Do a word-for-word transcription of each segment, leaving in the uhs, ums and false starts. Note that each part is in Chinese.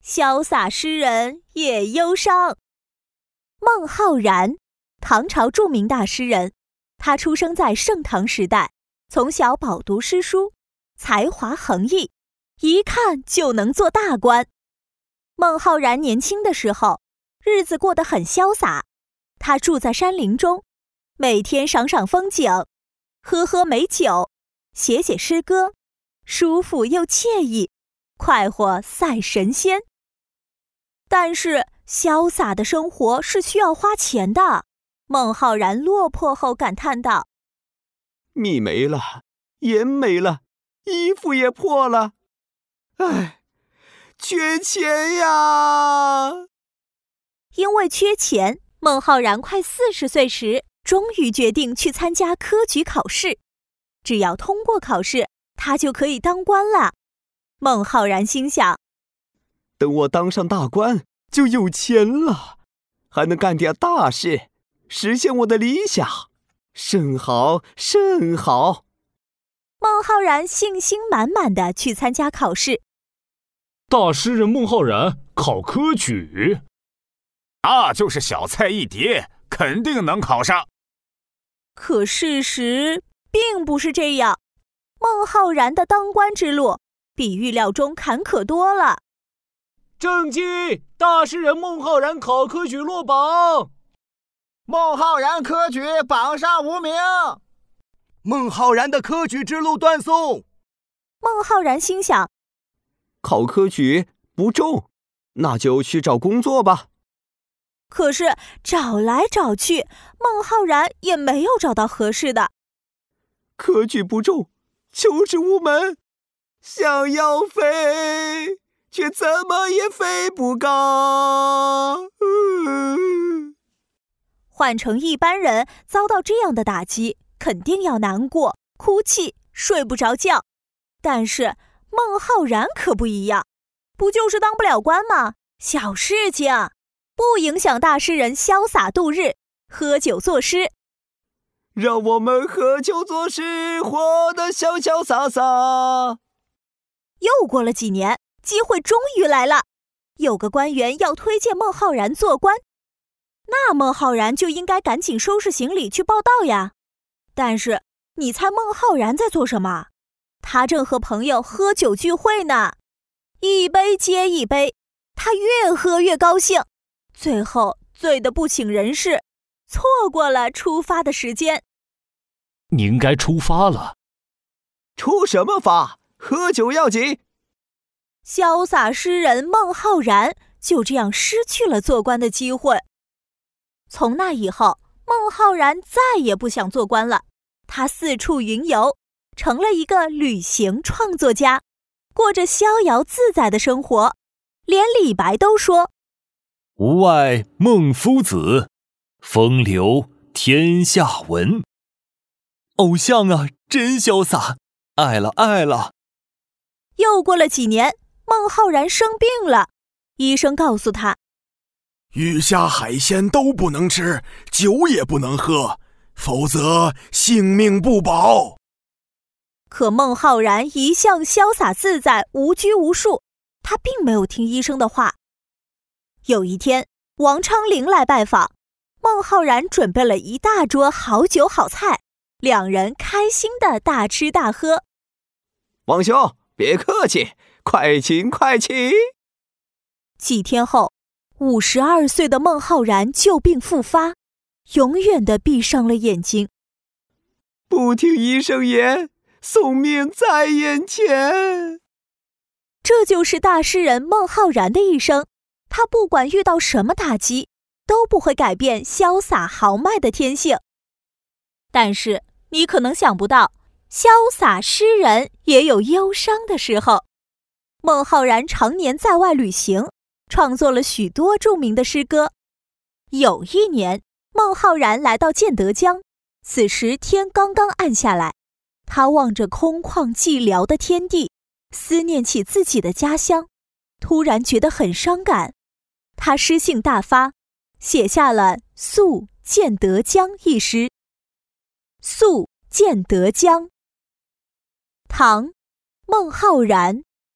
潇洒诗人也忧伤。孟浩然，唐朝著名大诗人，他出生在盛唐时代，从小饱读诗书，才华横溢，一看就能做大官。孟浩然年轻的时候，日子过得很潇洒，他住在山林中，每天赏赏风景，喝喝美酒，写写诗歌，舒服又惬意，快活赛神仙。但是潇洒的生活是需要花钱的，孟浩然落魄后感叹道： 米没了，盐没了，衣服也破了，唉，缺钱呀！ 因为缺钱，孟浩然快四十岁时，终于决定去参加科举考试。只要通过考试，他就可以当官了。孟浩然心想， 等我当上大官，就有钱了，还能干点大事，实现我的理想，甚好甚好。 孟浩然信心满满地去参加考试。 大诗人孟浩然考科举， 那就是小菜一碟，肯定能考上。 可事实并不是这样，孟浩然的当官之路比预料中坎坷多了。 正经，大诗人孟浩然考科举落榜。 孟浩然科举榜上无名。 孟浩然的科举之路断送。 孟浩然心想， 考科举不中，那就去找工作吧。 可是找来找去，孟浩然也没有找到合适的。 科举不中，求职无门，想要飞，却怎么也飞不高。嗯、 换成一般人遭到这样的打击，肯定要难过、哭泣、睡不着觉。但是孟浩然可不一样，不就是当不了官吗？小事情，不影响大诗人潇洒度日，喝酒作诗。 让我们喝酒作诗，活得潇潇洒洒。 又过了几年，机会终于来了，有个官员要推荐孟浩然做官，那孟浩然就应该赶紧收拾行李去报到呀。但是你猜孟浩然在做什么？他正和朋友喝酒聚会呢，一杯接一杯，他越喝越高兴，最后醉得不省人事，错过了出发的时间。 你应该出发了。 出什么发？喝酒要紧。 潇洒诗人孟浩然就这样失去了做官的机会。从那以后，孟浩然再也不想做官了，他四处云游，成了一个旅行创作家，过着逍遥自在的生活。连李白都说： 吾爱孟夫子，风流天下闻。偶像啊，真潇洒，爱了爱了。 又过了几年，孟浩然生病了，医生告诉他， 鱼虾海鲜都不能吃，酒也不能喝，否则性命不保。 可孟浩然一向潇洒自在，无拘无束，他并没有听医生的话。有一天，王昌龄来拜访，孟浩然准备了一大桌好酒好菜，两人开心的大吃大喝。 王兄，别客气，快请快请。 几天后，五十二岁的孟浩然旧病复发，永远地闭上了眼睛。 不听医生言，送命在眼前。 这就是大诗人孟浩然的一生，他不管遇到什么打击，都不会改变潇洒豪迈的天性。但是你可能想不到，潇洒诗人也有忧伤的时候。孟浩然常年在外旅行，创作了许多著名的诗歌。有一年，孟浩然来到建德江，此时天刚刚暗下来，他望着空旷寂寥的天地，思念起自己的家乡，突然觉得很伤感。他诗兴大发，写下了《宿建德江》一诗。《宿建德江》，唐·孟浩然。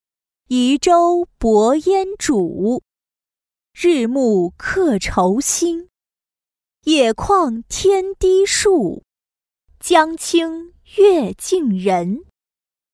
移舟泊烟渚。日暮客愁新，野旷天低树。江清月近人。